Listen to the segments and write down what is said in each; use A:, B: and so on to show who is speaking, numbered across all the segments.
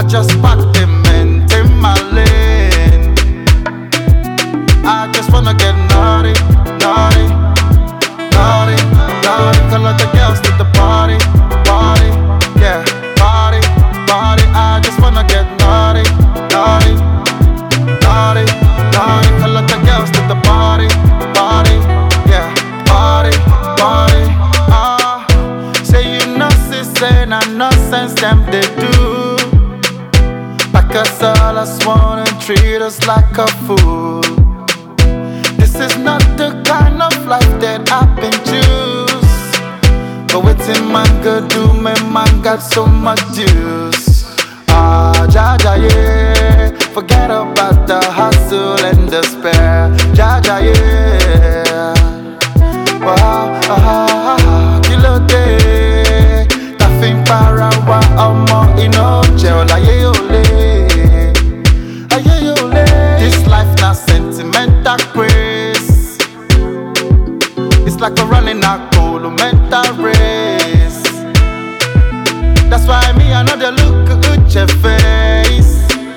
A: just packed them in my lane. I just wanna get naughty, naughty, naughty, naughty. Call all the girls to the party, party, yeah, party, party. I just wanna get naughty, naughty, naughty, naughty. Call all the girls to the party, party, yeah, party, party. Say you know, say na nonsense them they do. Pack us all as one and treat us like a fool. This is not the kind of life that I've been choose. But waiting man could do, me man got so much juice. Jaja, yeah. Forget about the hustle and despair. Jaja, yeah. Wow, kilo day. Nothing para wa omo inoche olaye ole. Aye ole. This life na sentimental craze. It's like a running a mental race. That's why me I know they look at your face.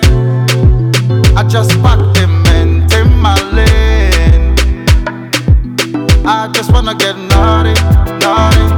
A: I just packed them in my lane. I just wanna get naughty, naughty,